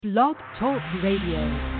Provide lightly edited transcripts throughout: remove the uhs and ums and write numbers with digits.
Blog Talk Radio.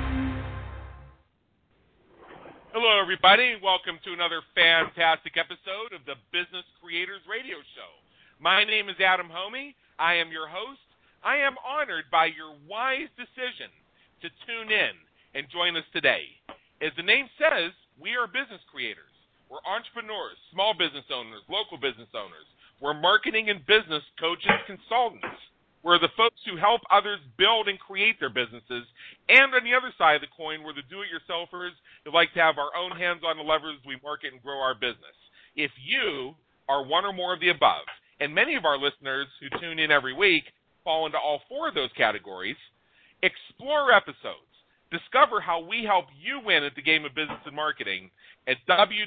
Hello, everybody. Welcome to another fantastic episode of the Business Creators Radio Show. My name is Adam Homey. I am your host. I am honored by your wise decision to tune in and join us today. As the name says, we are business creators. We're entrepreneurs, small business owners, local business owners. We're marketing and business coaches, consultants. We're the folks who help others build and create their businesses. And on the other side of the coin, we're the do-it-yourselfers who like to have our own hands on the levers as we market and grow our business. If you are one or more of the above, and many of our listeners who tune in every week fall into all four of those categories, explore episodes. Discover how we help you win at the game of business and marketing at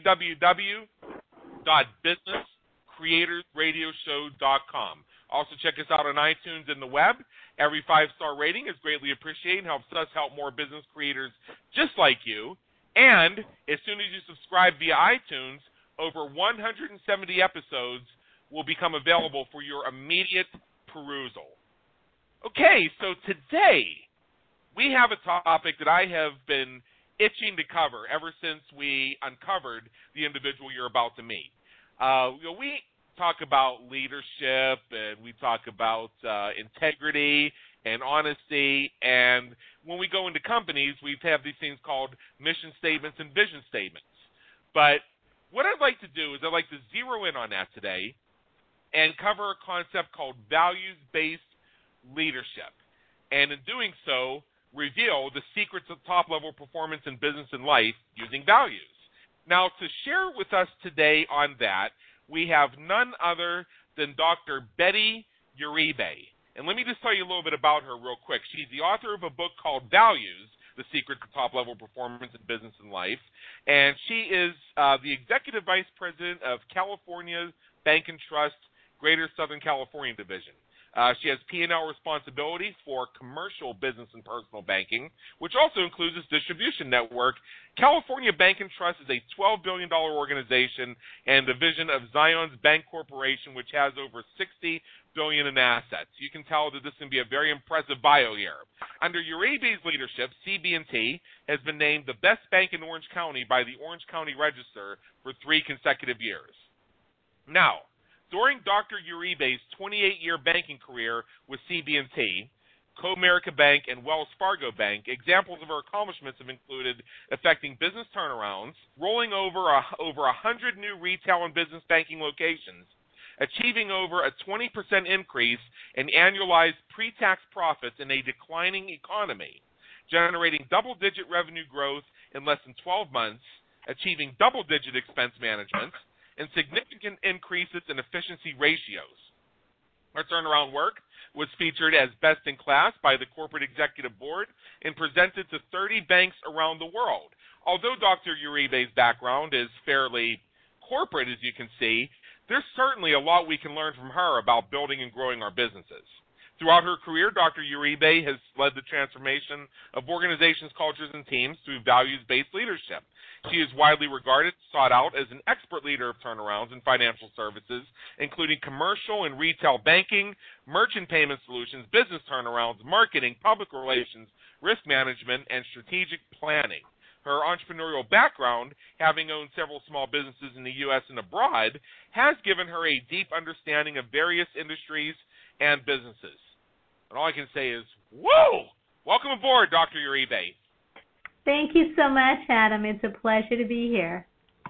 www.businesscreatorsradioshow.com. Also, check us out on iTunes and the web. Every 5-star rating is greatly appreciated and helps us help more business creators just like you. And as soon as you subscribe via iTunes, over 170 episodes will become available for your immediate perusal. Okay, so today we have a topic that I have been itching to cover ever since we uncovered the individual you're about to meet. We talk about leadership, and we talk about integrity and honesty, and when we go into companies, we have these things called mission statements and vision statements. But what I'd like to do is I'd like to zero in on that today and cover a concept called values-based leadership, and in doing so, reveal the secrets of top-level performance in business and life using values. Now, to share with us today on that, we have none other than Dr. Betty Uribe. And let me just tell you a little bit about her real quick. She's the author of a book called Values, The Secret to Top-Level Performance in Business and Life. And she is the Executive Vice President of California Bank and Trust, Greater Southern California Division. She has P&L responsibility for commercial business and personal banking, which also includes its distribution network. California Bank and Trust is a $12 billion organization and division of Zions Bank Corporation, which has over $60 billion in assets. You can tell that this can be a very impressive bio here. Under Uribe's leadership, CB&T has been named the best bank in Orange County by the Orange County Register for 3 consecutive years. Now, during Dr. Uribe's 28-year banking career with CB&T, Comerica Bank, and Wells Fargo Bank, examples of her accomplishments have included effecting business turnarounds, rolling over 100 new retail and business banking locations, achieving over a 20% increase in annualized pre-tax profits in a declining economy, generating double-digit revenue growth in less than 12 months, achieving double-digit expense management, and significant increases in efficiency ratios. Our turnaround work was featured as best in class by the Corporate Executive Board and presented to 30 banks around the world. Although Dr. Uribe's background is fairly corporate, as you can see, there's certainly a lot we can learn from her about building and growing our businesses. Throughout her career, Dr. Uribe has led the transformation of organizations, cultures, and teams through values-based leadership. She is widely regarded, sought out as an expert leader of turnarounds in financial services, including commercial and retail banking, merchant payment solutions, business turnarounds, marketing, public relations, risk management, and strategic planning. Her entrepreneurial background, having owned several small businesses in the U.S. and abroad, has given her a deep understanding of various industries and businesses. And all I can say is, whoa! Welcome aboard, Dr. Uribe. Thank you so much, Adam. It's a pleasure to be here.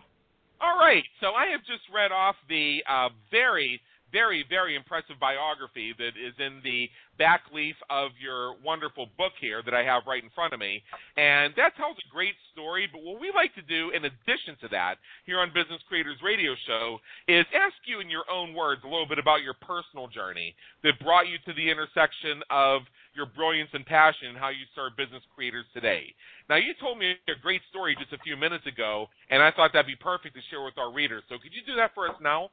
All right. So I have just read off the very, very, very impressive biography that is in the back leaf of your wonderful book here that I have right in front of me. And that tells a great story. But what we like to do in addition to that here on Business Creators Radio Show is ask you in your own words a little bit about your personal journey that brought you to the intersection of your brilliance and passion and how you serve business creators today. Now, you told me a great story just a few minutes ago, and I thought that'd be perfect to share with our readers. So could you do that for us now?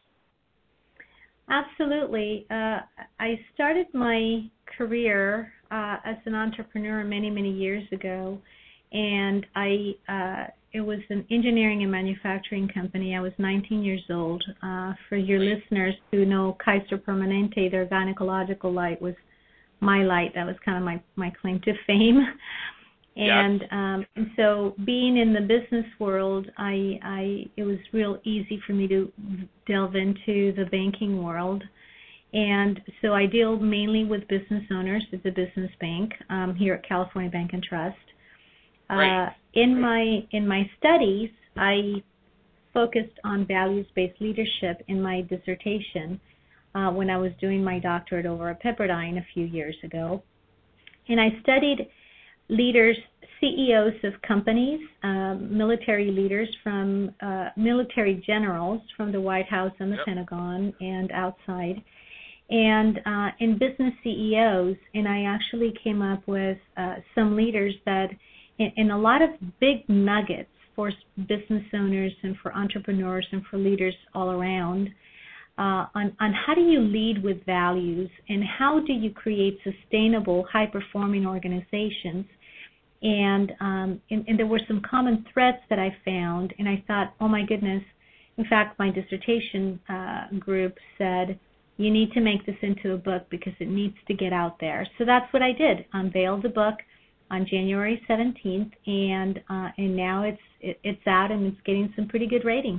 Absolutely. I started my career as an entrepreneur many, many years ago, and it was an engineering and manufacturing company. I was 19 years old. For your listeners who know Kaiser Permanente, their gynecological light was my light. That was kind of my claim to fame. Yes. And so being in the business world, it was real easy for me to delve into the banking world. And so I deal mainly with business owners. It's a business bank here at California Bank and Trust. Right. In my studies, I focused on values-based leadership in my dissertation when I was doing my doctorate over at Pepperdine a few years ago. And I studied leaders, CEOs of companies, military leaders from military generals from the White House and the Pentagon and outside, and in business CEOs. And I actually came up with some leaders that, in a lot of big nuggets for business owners and for entrepreneurs and for leaders all around, on how do you lead with values and how do you create sustainable, high-performing organizations. And there were some common threads that I found, and I thought, oh my goodness. In fact, my dissertation group said, you need to make this into a book because it needs to get out there. So that's what I did, unveiled the book on January 17th, and now it's out and it's getting some pretty good ratings.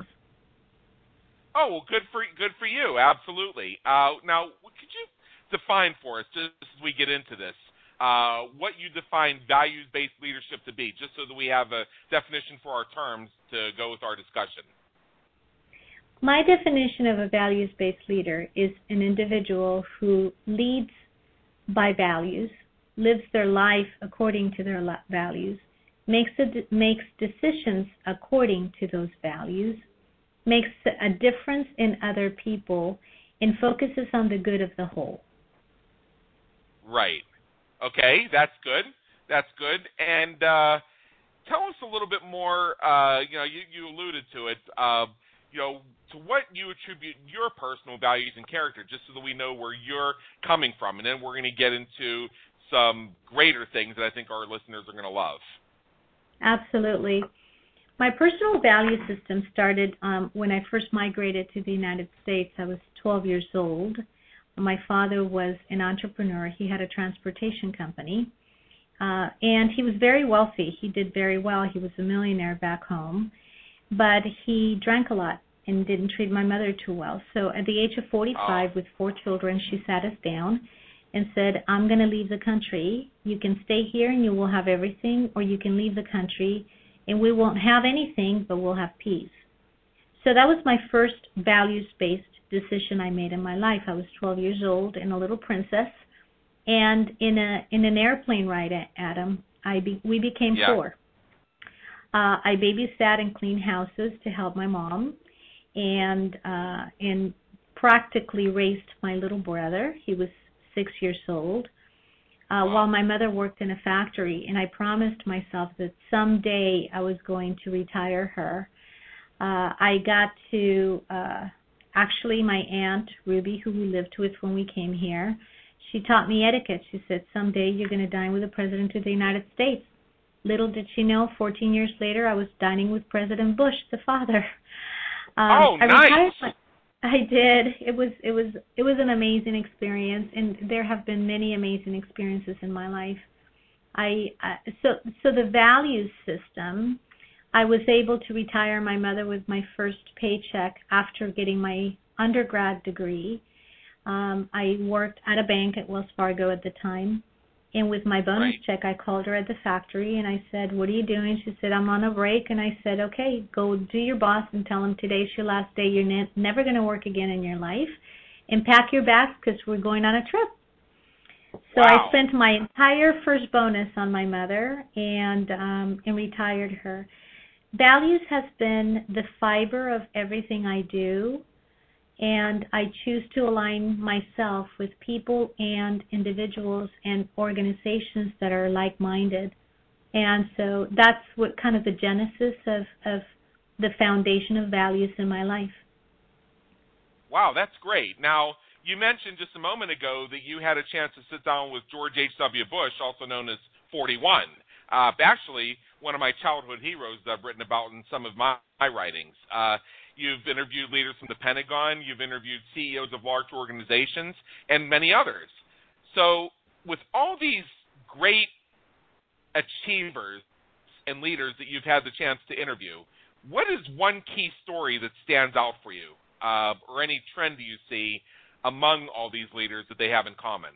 Oh, well, good for you. Absolutely. Now, could you define for us, just as we get into this, what you define values-based leadership to be, just so that we have a definition for our terms to go with our discussion? My definition of a values-based leader is an individual who leads by values, lives their life according to their values, makes decisions according to those values, makes a difference in other people, and focuses on the good of the whole. Right. Okay, that's good. That's good. And tell us a little bit more. You alluded to it. To what you attribute your personal values and character, just so that we know where you're coming from, and then we're going to get into some greater things that I think our listeners are going to love. Absolutely. My personal value system started when I first migrated to the United States. I was 12 years old. My father was an entrepreneur. He had a transportation company, and he was very wealthy. He did very well. He was a millionaire back home, but he drank a lot and didn't treat my mother too well. So at the age of 45, with 4 children, she sat us down and said, I'm going to leave the country. You can stay here and you will have everything, or you can leave the country and we won't have anything, but we'll have peace. So that was my first values-based decision I made in my life. I was 12 years old and a little princess, and in an airplane ride, Adam, we became poor. I babysat and cleaned houses to help my mom, and practically raised my little brother. He was 6 years old, while my mother worked in a factory, and I promised myself that someday I was going to retire her. I got to, actually my aunt, Ruby, who we lived with when we came here, she taught me etiquette. She said, someday you're going to dine with the President of the United States. Little did she know, 14 years later, I was dining with President Bush, the father. Nice. I did. It was an amazing experience, and there have been many amazing experiences in my life. So the values system, I was able to retire my mother with my first paycheck after getting my undergrad degree. I worked at a bank at Wells Fargo at the time. And with my bonus check, I called her at the factory, and I said, what are you doing? She said, I'm on a break. And I said, okay, go do your boss and tell him today's your last day. You're never going to work again in your life. And pack your bags because we're going on a trip. So I spent my entire first bonus on my mother and retired her. Values has been the fiber of everything I do. And I choose to align myself with people and individuals and organizations that are like-minded. And so that's what kind of the genesis of the foundation of values in my life. Wow, that's great. Now, you mentioned just a moment ago that you had a chance to sit down with George H.W. Bush, also known as 41. Actually, one of my childhood heroes that I've written about in some of my writings. You've interviewed leaders from the Pentagon. You've interviewed CEOs of large organizations and many others. So with all these great achievers and leaders that you've had the chance to interview, what is one key story that stands out for you, or any trend you see among all these leaders that they have in common?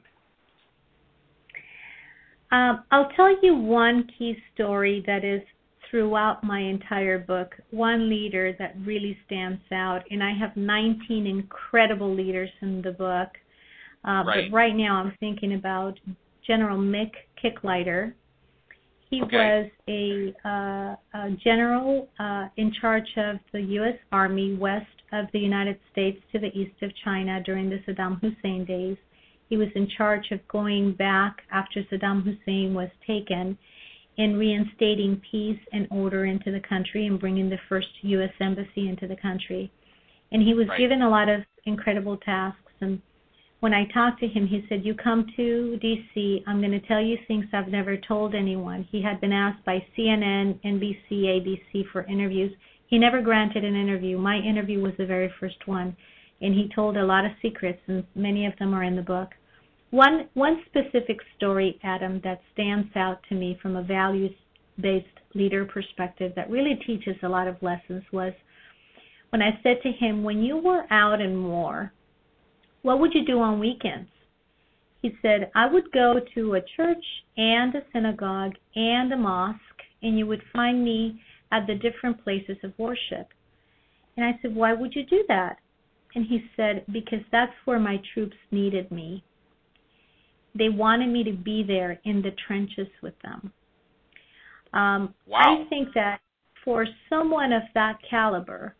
I'll tell you one key story that is throughout my entire book, one leader that really stands out, and I have 19 incredible leaders in the book. But right now I'm thinking about General Mick Kicklighter. He was a general in charge of the U.S. Army west of the United States to the east of China during the Saddam Hussein days. He was in charge of going back after Saddam Hussein was taken and reinstating peace and order into the country and bringing the first U.S. embassy into the country. And he was given a lot of incredible tasks. And when I talked to him, he said, "You come to D.C., I'm going to tell you things I've never told anyone." He had been asked by CNN, NBC, ABC for interviews. He never granted an interview. My interview was the very first one. And he told a lot of secrets, and many of them are in the book. One specific story, Adam, that stands out to me from a values-based leader perspective that really teaches a lot of lessons was when I said to him, "When you were out in war, what would you do on weekends?" He said, "I would go to a church and a synagogue and a mosque, and you would find me at the different places of worship." And I said, "Why would you do that?" And he said, "Because that's where my troops needed me. They wanted me to be there in the trenches with them." Wow. I think that for someone of that caliber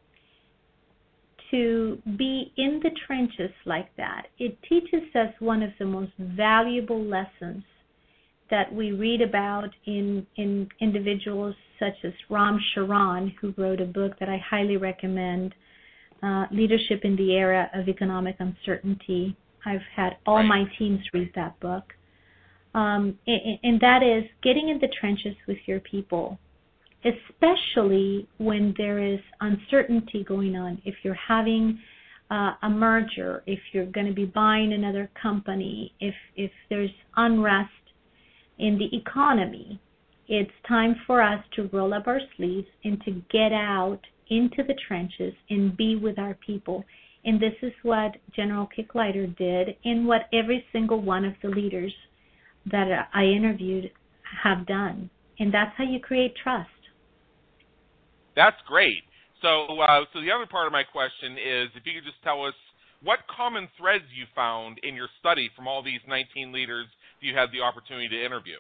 to be in the trenches like that, it teaches us one of the most valuable lessons that we read about in individuals such as Ram Charan, who wrote a book that I highly recommend, Leadership in the Era of Economic Uncertainty. I've had all my teams read that book. And that is getting in the trenches with your people, especially when there is uncertainty going on. If you're having a merger, if you're going to be buying another company, if there's unrest in the economy, it's time for us to roll up our sleeves and to get out into the trenches and be with our people. And this is what General Kicklighter did and what every single one of the leaders that I interviewed have done. And that's how you create trust. That's great. So the other part of my question is if you could just tell us what common threads you found in your study from all these 19 leaders you had the opportunity to interview.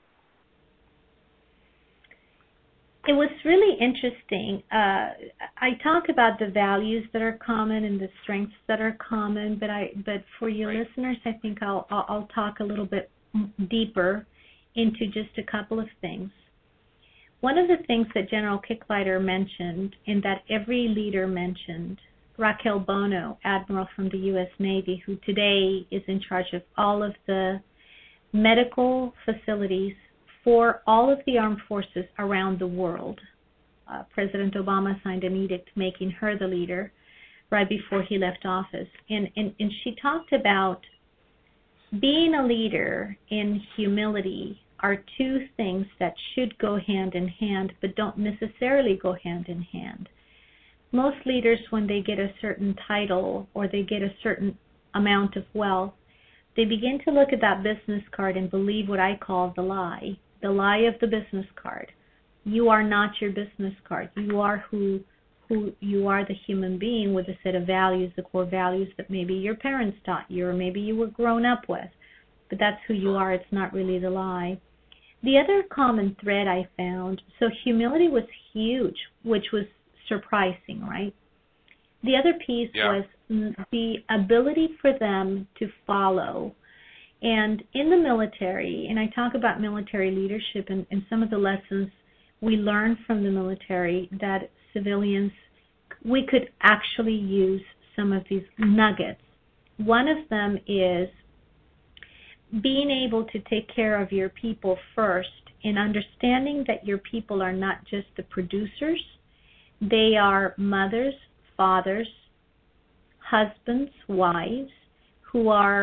It was really interesting. I talk about the values that are common and the strengths that are common, but for your listeners, I think I'll talk a little bit deeper into just a couple of things. One of the things that General Kicklighter mentioned, and that every leader mentioned, Raquel Bono, Admiral from the U.S. Navy, who today is in charge of all of the medical facilities for all of the armed forces around the world. President Obama signed an edict making her the leader right before he left office. And she talked about being a leader and humility are two things that should go hand in hand, but don't necessarily go hand in hand. Most leaders, when they get a certain title or they get a certain amount of wealth, they begin to look at that business card and believe what I call the lie of the business card. You are not your business card. You are who you are, the human being with a set of values, the core values that maybe your parents taught you or maybe you were grown up with. But that's who you are. It's not really the lie. The other common thread I found, so humility was huge, which was surprising, right? The other piece was the ability for them to follow. And in the military, and I talk about military leadership and some of the lessons we learned from the military that civilians, we could actually use some of these nuggets. One of them is being able to take care of your people first and understanding that your people are not just the producers. They are mothers, fathers, husbands, wives, who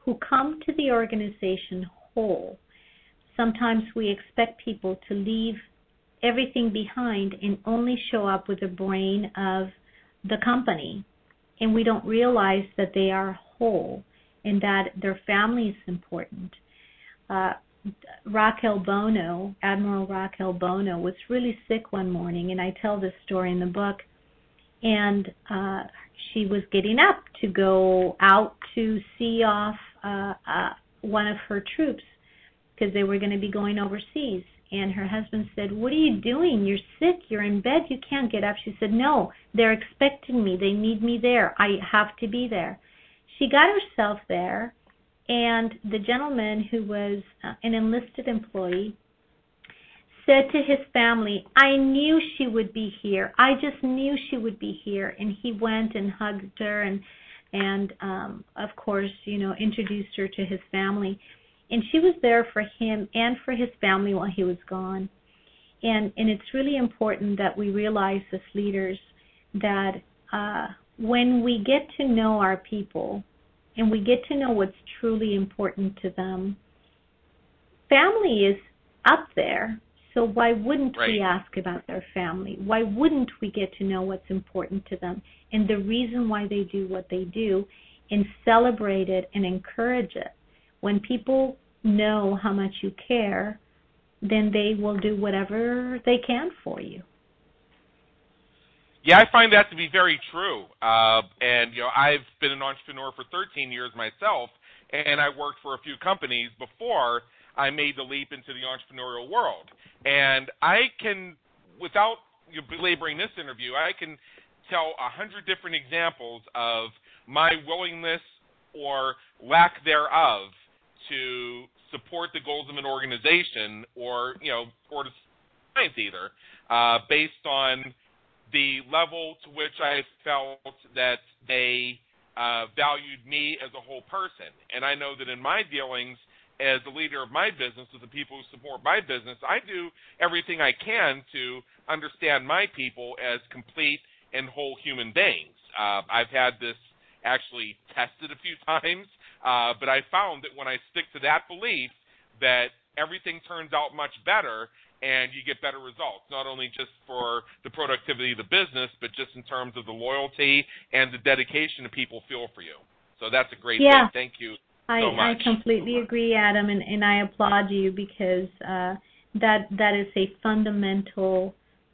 who come to the organization whole. Sometimes we expect people to leave everything behind and only show up with the brain of the company, and we don't realize that they are whole and that their family is important. Raquel Bono, Admiral Raquel Bono, was really sick one morning, and I tell this story in the book, and she was getting up to go out to see off one of her troops because they were going to be going overseas. And her husband said, "What are you doing? You're sick. You're in bed. You can't get up." She said, "No, they're expecting me. They need me there. I have to be there." She got herself there, and the gentleman, who was an enlisted employee, said to his family, "I knew she would be here. I just knew she would be here." And he went and hugged her and of course, introduced her to his family. And she was there for him and for his family while he was gone. And it's really important that we realize as leaders that when we get to know our people and we get to know what's truly important to them, family is up there. So why wouldn't we ask about their family? Why wouldn't we get to know what's important to them and the reason why they do what they do, and celebrate it and encourage it? When people know how much you care, then they will do whatever they can for you. Yeah, I find that to be very true. And I've been an entrepreneur for 13 years myself, and I worked for a few companies before I made the leap into the entrepreneurial world. And I can, without belaboring this interview, I can tell 100 different examples of my willingness or lack thereof to support the goals of an organization or to science either, based on the level to which I felt that they valued me as a whole person. And I know that in my dealings as the leader of my business, with the people who support my business, I do everything I can to understand my people as complete and whole human beings. I've had this actually tested a few times, but I found that when I stick to that belief, that everything turns out much better and you get better results, not only just for the productivity of the business, but just in terms of the loyalty and the dedication that people feel for you. So that's a great thing. Thank you so much. I completely agree, Adam, and I applaud you because that is a fundamental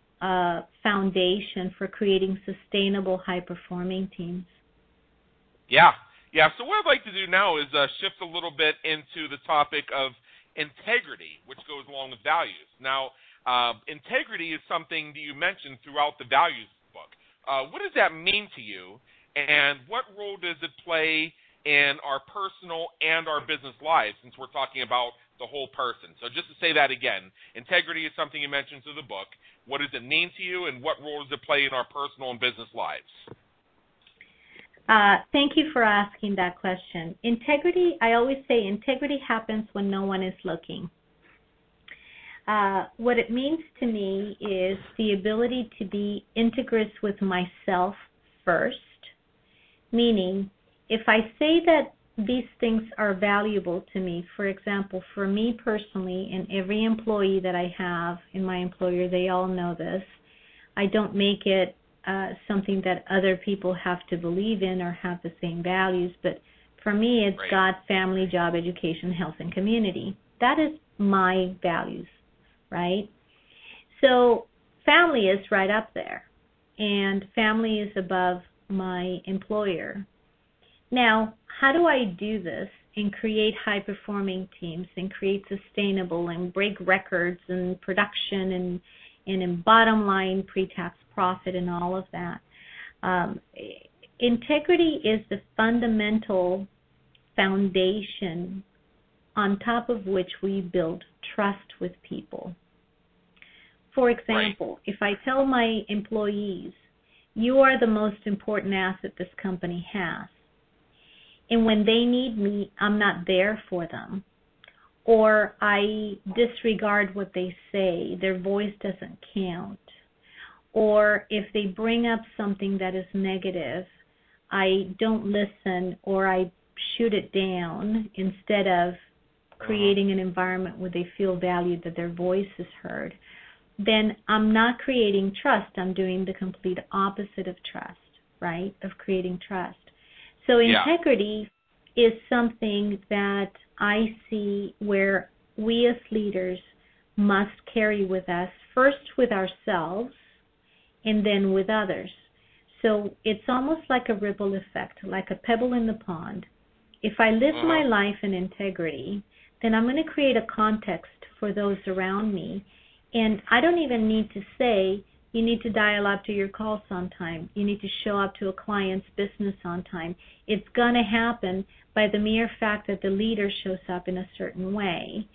foundation for creating sustainable, high-performing teams. Yeah. So what I'd like to do now is shift a little bit into the topic of integrity, which goes along with values. Now, integrity is something that you mentioned throughout the values book. What does that mean to you, and what role does it play in our personal and our business lives, since we're talking about the whole person? So just to say that again, integrity is something you mentioned through the book. What does it mean to you, and what role does it play in our personal and business lives? Thank you for asking that question. Integrity, I always say integrity happens when no one is looking. What it means to me is the ability to be integrous with myself first, meaning if I say that these things are valuable to me, for example, for me personally and every employee that I have in my employer, they all know this, I don't make it something that other people have to believe in or have the same values, but for me it's God, family, job, education, health, and community. That is my values, right? So family is right up there, and family is above my employer. Now, how do I do this and create high-performing teams and create sustainable and break records and production and in bottom line pre-tax profit and all of that? Integrity is the fundamental foundation on top of which we build trust with people. For example, if I tell my employees, you are the most important asset this company has, and when they need me, I'm not there for them, or I disregard what they say, their voice doesn't count, or if they bring up something that is negative, I don't listen, or I shoot it down instead of creating an environment where they feel valued, that their voice is heard, then I'm not creating trust. I'm doing the complete opposite of trust, right? Of creating trust. So integrity is something that I see where we as leaders must carry with us, first with ourselves and then with others. So it's almost like a ripple effect, like a pebble in the pond. If I live my life in integrity, then I'm going to create a context for those around me. And I don't even need to say, you need to dial up to your calls on time. You need to show up to a client's business on time. It's going to happen by the mere fact that the leader shows up in a certain way.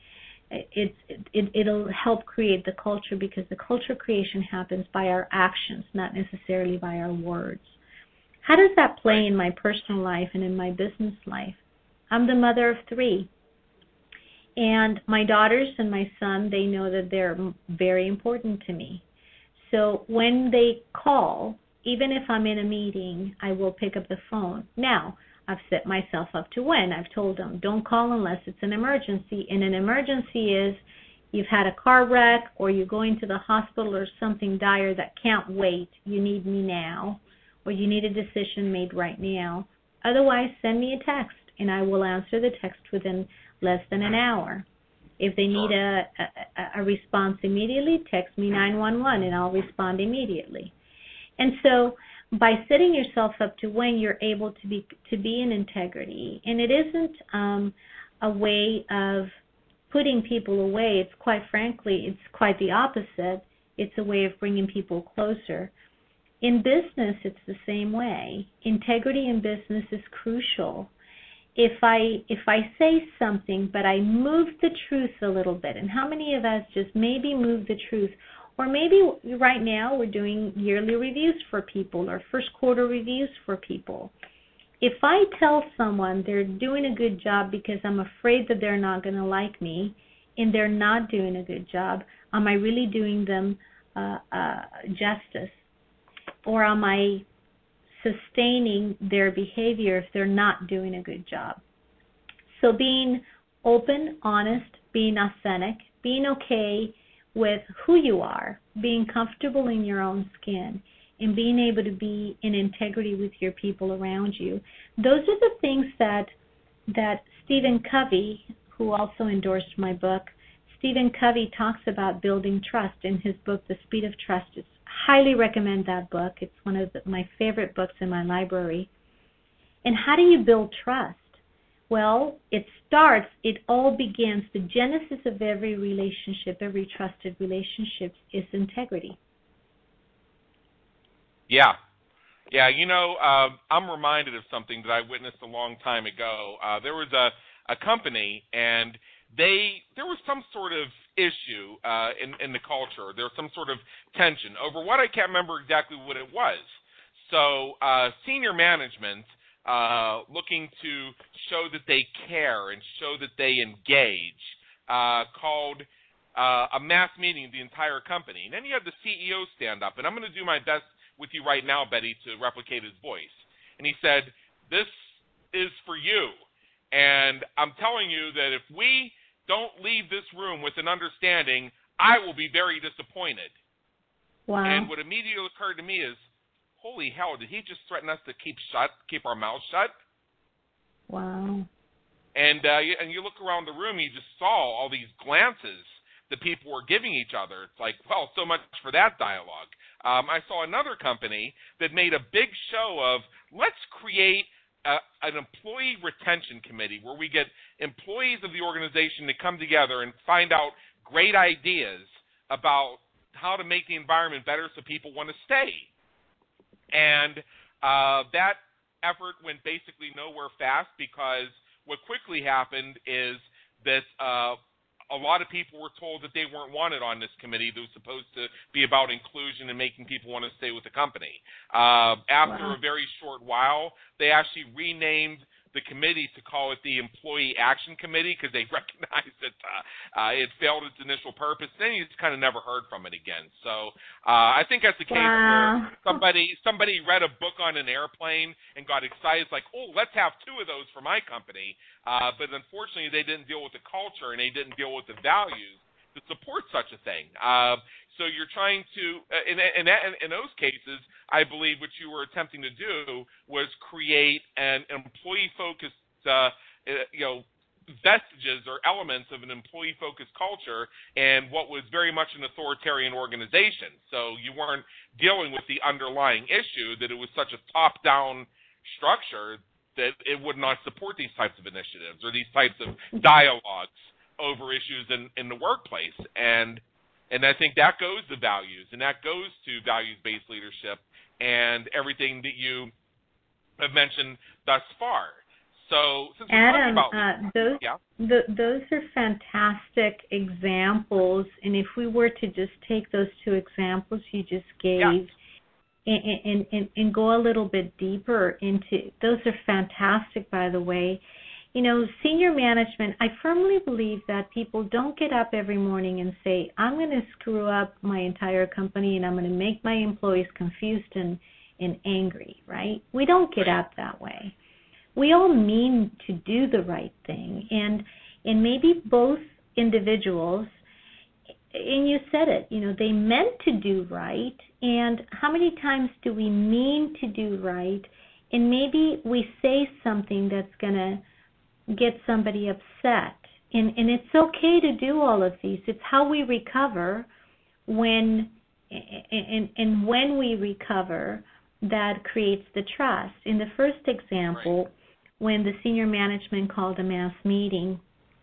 It'll help create the culture, because the culture creation happens by our actions, not necessarily by our words. How does that play in my personal life and in my business life? I'm the mother of 3. And my daughters and my son, they know that they're very important to me. So when they call, even if I'm in a meeting, I will pick up the phone. Now, I've set myself up to win. I've told them, don't call unless it's an emergency. And an emergency is you've had a car wreck, or you're going to the hospital, or something dire that can't wait. You need me now, or you need a decision made right now. Otherwise, send me a text, and I will answer the text within less than an hour. If they need a response immediately, text me 911, and I'll respond immediately. And so by setting yourself up to win, you're able to be in integrity. And it isn't a way of putting people away. It's quite frankly, it's quite the opposite. It's a way of bringing people closer. In business, it's the same way. Integrity in business is crucial. If I say something, but I move the truth a little bit, and how many of us just maybe move the truth? Or maybe right now we're doing yearly reviews for people, or first quarter reviews for people. If I tell someone they're doing a good job because I'm afraid that they're not going to like me, and they're not doing a good job, am I really doing them justice? Or am I sustaining their behavior if they're not doing a good job? So being open, honest, being authentic, being okay with who you are, being comfortable in your own skin, and being able to be in integrity with your people around you. Those are the things that Stephen Covey, who also endorsed my book, Stephen Covey talks about building trust in his book, The Speed of Trust. Highly recommend that book. It's one of my favorite books in my library. And how do you build trust? Well, it all begins, the genesis of every relationship, every trusted relationship is integrity. Yeah. I'm reminded of something that I witnessed a long time ago. There was a company, and there was some sort of issue in the culture. There was some sort of tension over what, I can't remember exactly what it was. So senior management, looking to show that they care and show that they engage, called a mass meeting of the entire company. And then you have the CEO stand up, and I'm going to do my best with you right now, Betty, to replicate his voice. And he said, "This is for you. And I'm telling you that if we don't leave this room with an understanding, I will be very disappointed." Wow. And what immediately occurred to me is, holy hell, did he just threaten us to keep our mouths shut? Wow. And you look around the room, you just saw all these glances that people were giving each other. It's like, well, so much for that dialogue. I saw another company that made a big show of, let's create an employee retention committee where we get employees of the organization to come together and find out great ideas about how to make the environment better so people want to stay. And that effort went basically nowhere fast, because what quickly happened is that a lot of people were told that they weren't wanted on this committee that was supposed to be about inclusion and making people want to stay with the company. After a very short while, they actually renamed the committee to call it the Employee Action Committee because they recognized that it failed its initial purpose. Then you just kind of never heard from it again. So I think that's the case where somebody read a book on an airplane and got excited, like, oh, let's have 2 of those for my company. But unfortunately, they didn't deal with the culture and they didn't deal with the values to support such a thing. So you're trying to, in those cases, I believe what you were attempting to do was create an employee-focused, vestiges or elements of an employee-focused culture and what was very much an authoritarian organization. So you weren't dealing with the underlying issue, that it was such a top-down structure that it would not support these types of initiatives or these types of dialogues over issues in the workplace. And I think that goes to values, and that goes to values-based leadership and everything that you have mentioned thus far. So, since we're talking about those are fantastic examples, and if we were to just take those 2 examples you just gave and go a little bit deeper into, those are fantastic, by the way. Senior management, I firmly believe that people don't get up every morning and say, I'm going to screw up my entire company and I'm going to make my employees confused and angry, right? We don't get up that way. We all mean to do the right thing. And maybe both individuals, and you said it, they meant to do right. And how many times do we mean to do right? And maybe we say something that's going to get somebody upset. And it's okay to do all of these. It's how we recover when we recover that creates the trust. In the first example, when the senior management called a mass meeting,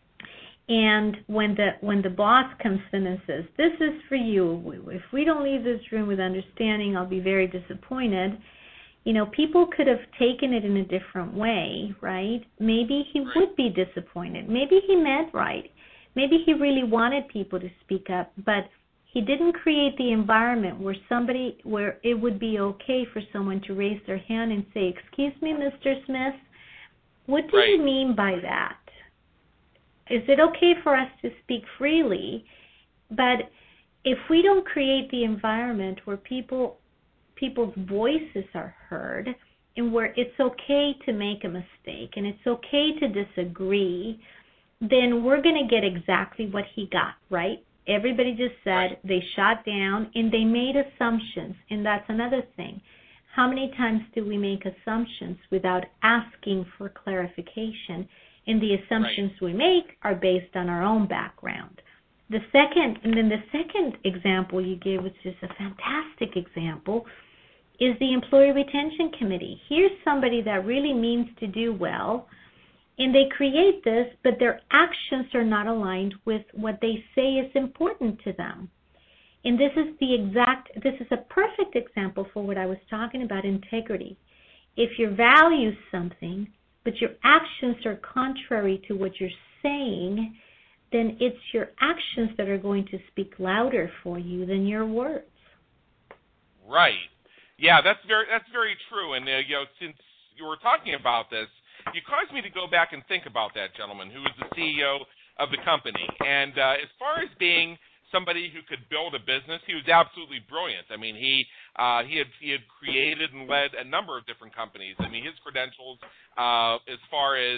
and when the boss comes in and says, this is for you, if we don't leave this room with understanding, I'll be very disappointed. People could have taken it in a different way, right? Maybe he would be disappointed. Maybe he meant right. Maybe he really wanted people to speak up, but he didn't create the environment where it would be okay for someone to raise their hand and say, excuse me, Mr. Smith, what do you mean by that? Is it okay for us to speak freely? But if we don't create the environment where people's voices are heard and where it's okay to make a mistake and it's okay to disagree, then we're going to get exactly what he got, right? Everybody just said they shot down and they made assumptions, and that's another thing. How many times do we make assumptions without asking for clarification? And the assumptions we make are based on our own background. The second example you gave, which is a fantastic example, is the Employee Retention Committee. Here's somebody that really means to do well, and they create this, but their actions are not aligned with what they say is important to them. And this is a perfect example for what I was talking about, integrity. If you value something, but your actions are contrary to what you're saying, then it's your actions that are going to speak louder for you than your words. Right. Yeah, that's very true. And since you were talking about this, you caused me to go back and think about that gentleman who was the CEO of the company. And as far as being somebody who could build a business, he was absolutely brilliant. I mean, he had created and led a number of different companies. I mean, his credentials as far as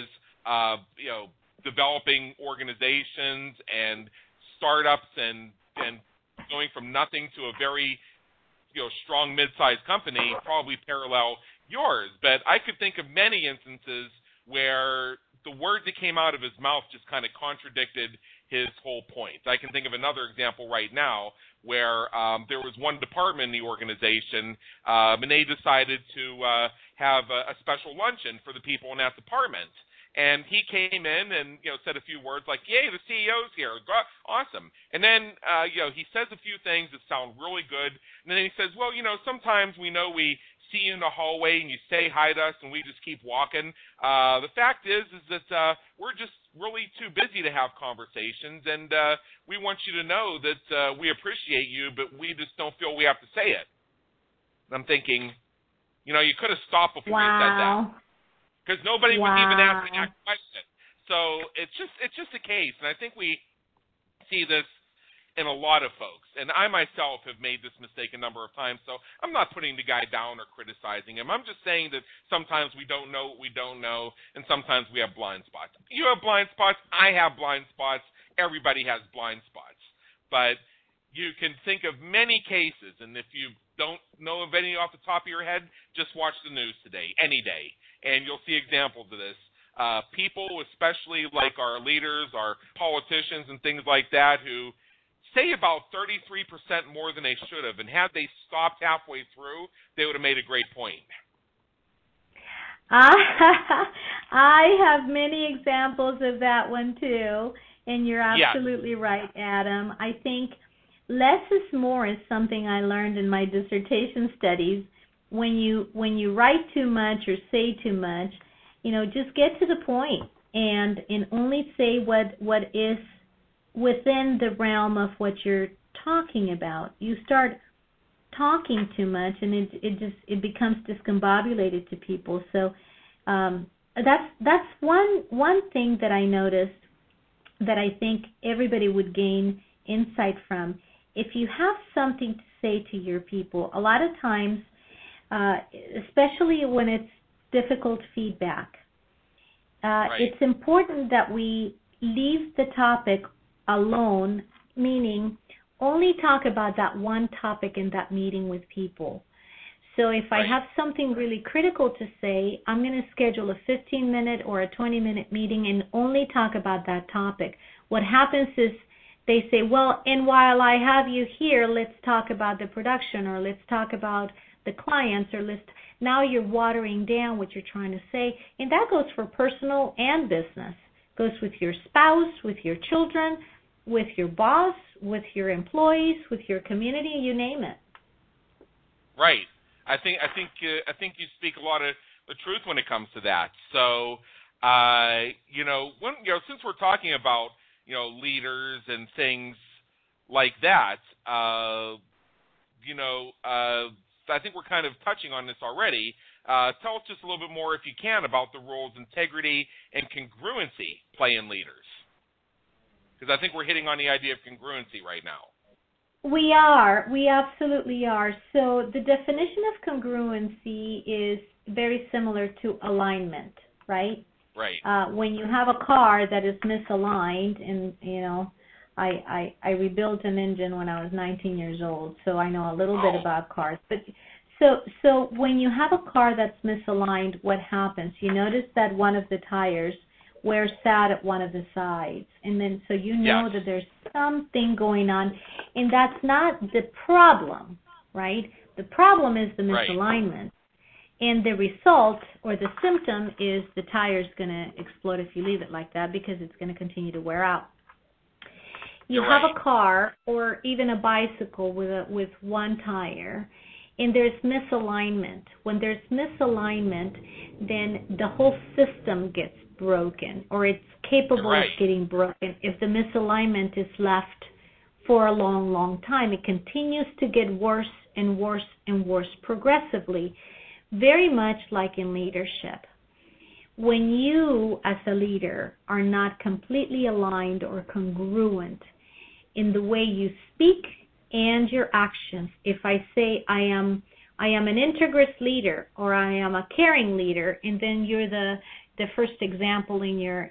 developing organizations and startups and going from nothing to a very strong mid-sized company probably parallel yours. But I could think of many instances where the words that came out of his mouth just kind of contradicted his whole point. I can think of another example right now where there was one department in the organization, and they decided to have a special luncheon for the people in that department. And he came in and said a few words like, "Yay, the CEO's here! Awesome!" And then he says a few things that sound really good, and then he says, "Well, sometimes we see you in the hallway and you say hi to us and we just keep walking. The fact is that we're just really too busy to have conversations, and we want you to know that we appreciate you, but we just don't feel we have to say it." And I'm thinking, you could have stopped before you said that. because nobody was Wow. even asking that question. So it's just a case, and I think we see this in a lot of folks. And I myself have made this mistake a number of times, so I'm not putting the guy down or criticizing him. I'm just saying that sometimes we don't know what we don't know, and sometimes we have blind spots. You have blind spots. I have blind spots. Everybody has blind spots. But you can think of many cases, and if you don't know of any off the top of your head, just watch the news today, any day, and you'll see examples of this. People, especially like our leaders, our politicians and things like that, who say about 33% more than they should have, and had they stopped halfway through, they would have made a great point. I have many examples of that one too, and you're absolutely right, Adam. I think less is more is something I learned in my dissertation studies. When you write too much or say too much, just get to the point and only say what is within the realm of what you're talking about. You start talking too much, and it becomes discombobulated to people. So that's one thing that I noticed that I think everybody would gain insight from. If you have something to say to your people, a lot of times, especially when it's difficult feedback, it's important that we leave the topic alone, meaning only talk about that one topic in that meeting with people. So if I have something really critical to say, I'm going to schedule a 15-minute or a 20-minute meeting and only talk about that topic. What happens is they say, well, and while I have you here, let's talk about the production, or let's talk about the clients, or now you're watering down what you're trying to say. And that goes for personal and business. It goes with your spouse, with your children, with your boss, with your employees, with your community, you name it. Right. I think you speak a lot of the truth when it comes to that. So, since we're talking about leaders and things like that, I think we're kind of touching on this already. Tell us just a little bit more, if you can, about the roles integrity and congruency play in leaders. Because I think we're hitting on the idea of congruency right now. We absolutely are. So the definition of congruency is very similar to alignment, right? Right. When you have a car that is misaligned, and I rebuilt an engine when I was 19 years old, so I know a little bit about cars. But so when you have a car that's misaligned, what happens? You notice that one of the tires wears out at one of the sides, and then so you know that there's something going on, and that's not the problem, right? The problem is the misalignment, and the result or the symptom is the tire's going to explode if you leave it like that, because it's going to continue to wear out. You have a car or even a bicycle with one tire, and there's misalignment. When there's misalignment, then the whole system gets broken, or it's capable of getting broken. If the misalignment is left for a long, long time, it continues to get worse and worse and worse progressively, very much like in leadership. When you, as a leader, are not completely aligned or congruent in the way you speak and your actions, if I say I am an integrous leader, or I am a caring leader, and then you're the first example in your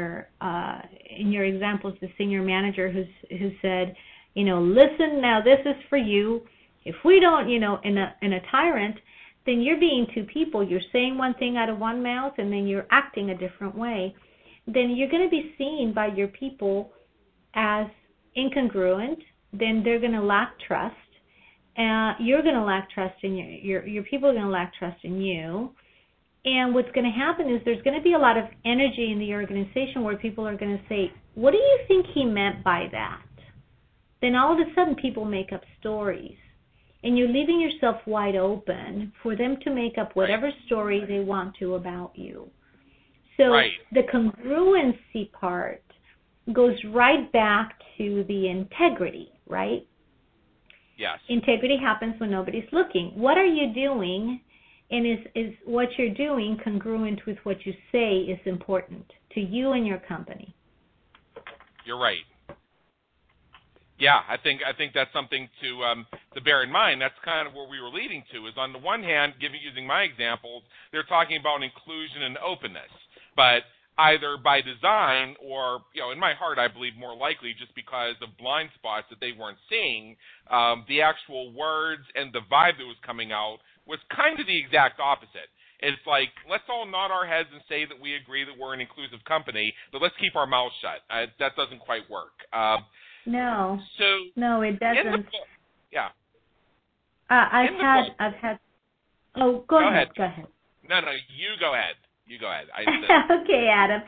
examples, the senior manager who said, listen, now this is for you. If we don't, in a tyrant, then you're being two people. You're saying one thing out of one mouth, and then you're acting a different way. Then you're going to be seen by your people as incongruent. Then they're going to lack trust. You're going to lack trust in your people are going to lack trust in you. And what's going to happen is there's going to be a lot of energy in the organization where people are going to say, what do you think he meant by that? Then all of a sudden people make up stories. And you're leaving yourself wide open for them to make up whatever story they want to about you. So the congruency part goes right back to the integrity, right? Yes. Integrity happens when nobody's looking. What are you doing And is what you're doing congruent with what you say is important to you and your company? You're right. Yeah, I think that's something to bear in mind. That's kind of where we were leading to. Is on the one hand, using my examples, they're talking about inclusion and openness, but either by design or, in my heart, I believe more likely just because of blind spots that they weren't seeing, the actual words and the vibe that was coming out was kind of the exact opposite. It's like, let's all nod our heads and say that we agree that we're an inclusive company, but let's keep our mouths shut. That doesn't quite work. No. So no, it doesn't. Yeah. I've had. Oh, go ahead. Go ahead. No, you go ahead. You go ahead. Okay, Adam.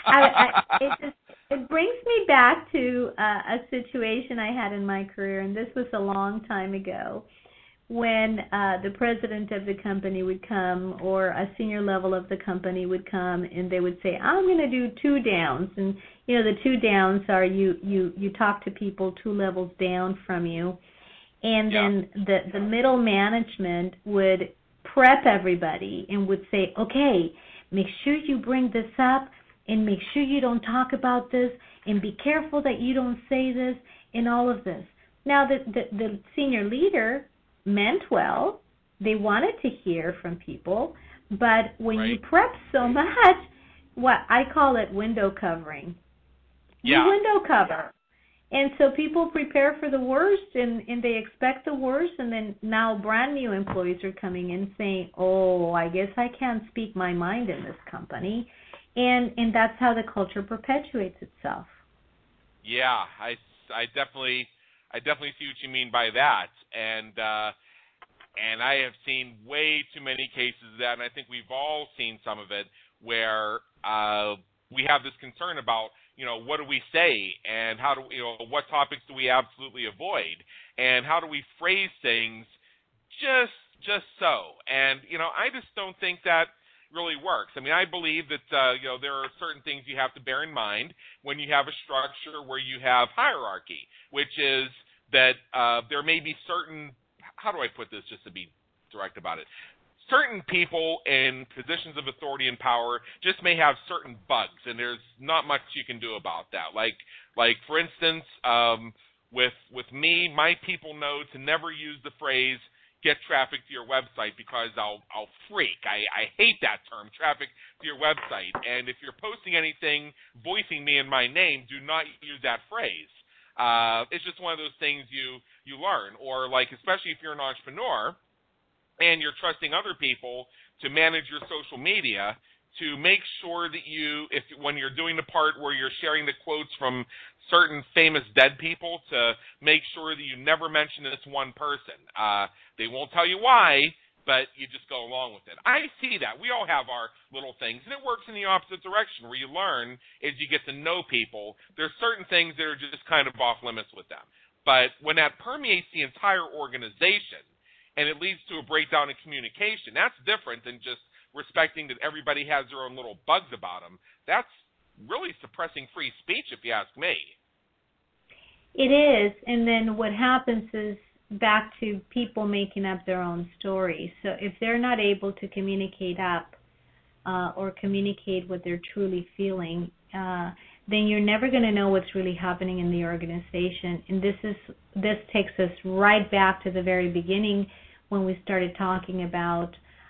It brings me back to a situation I had in my career, and this was a long time ago, when the president of the company would come, or a senior level of the company would come, and they would say, I'm going to do 2 downs. And, the 2 downs are you talk to people 2 levels down from you. And then the middle management would prep everybody and would say, okay, make sure you bring this up, and make sure you don't talk about this, and be careful that you don't say this, and all of this. Now, the senior leader meant well. They wanted to hear from people, but when you prep so much, what I call it window covering. You window cover. And so people prepare for the worst, and they expect the worst, and then now brand new employees are coming in saying, oh, I guess I can't speak my mind in this company. And that's how the culture perpetuates itself. Yeah, I definitely see what you mean by that. And I have seen way too many cases of that, and I think we've all seen some of it, where we have this concern about, what do we say, and how do what topics do we absolutely avoid, and how do we phrase things just so. And I just don't think that really works. I mean, I believe that there are certain things you have to bear in mind when you have a structure where you have hierarchy, which is that there may be certain, how do I put this just to be direct about it? Certain people in positions of authority and power just may have certain bugs, and there's not much you can do about that. Like for instance, with me, my people know to never use the phrase "get traffic to your website" because I'll freak. I hate that term, traffic to your website. And if you're posting anything voicing me in my name, do not use that phrase. It's just one of those things you learn. Or like, especially if you're an entrepreneur and you're trusting other people to manage your social media, to make sure that when you're doing the part where you're sharing the quotes from certain famous dead people, to make sure that you never mention this one person. They won't tell you why, but you just go along with it. I see that. We all have our little things, and it works in the opposite direction, where you learn as you get to know people. There's certain things that are just kind of off limits with them. But when that permeates the entire organization, and it leads to a breakdown in communication, that's different than just respecting that everybody has their own little bugs about them. That's really suppressing free speech, if you ask me. It is, and then what happens is back to people making up their own stories. So if they're not able to communicate up or communicate what they're truly feeling, then you're never going to know what's really happening in the organization. And this takes us right back to the very beginning when we started talking about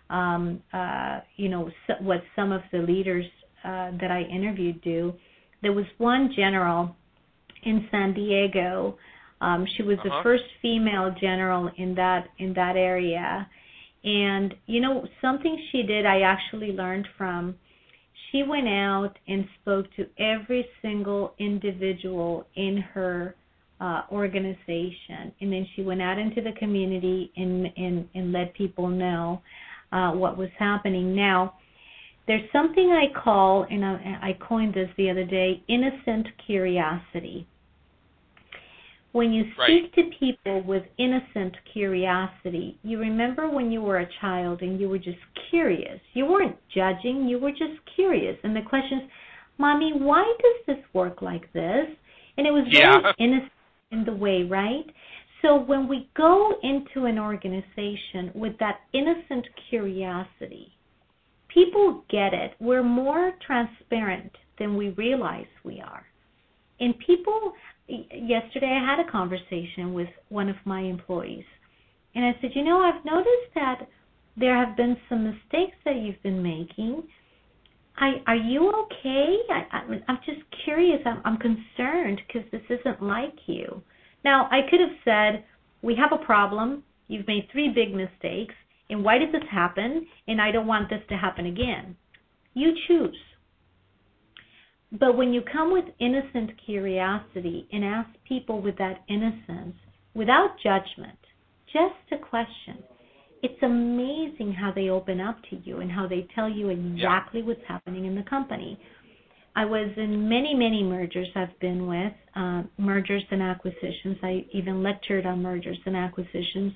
what some of the leaders that I interviewed do. There was one general in San Diego. She was the first female general in that area. And, something she did I actually learned from. She went out and spoke to every single individual in her organization. And then she went out into the community and let people know what was happening. Now, there's something I call, and I coined this the other day, innocent curiosity. When you speak to people with innocent curiosity, you remember when you were a child and you were just curious. You weren't judging, you were just curious. And the question is, Mommy, why does this work like this? And it was very innocent in the way, right? So when we go into an organization with that innocent curiosity, people get it. We're more transparent than we realize we are. And people, yesterday I had a conversation with one of my employees, and I said, I've noticed that there have been some mistakes that you've been making. Are you okay? I'm just curious. I'm concerned because this isn't like you. Now, I could have said, we have a problem. You've made 3 big mistakes. And why did this happen? And I don't want this to happen again. You choose. But when you come with innocent curiosity and ask people with that innocence, without judgment, just a question, it's amazing how they open up to you and how they tell you exactly what's happening in the company. I was in many, many mergers I've been with, mergers and acquisitions. I even lectured on mergers and acquisitions.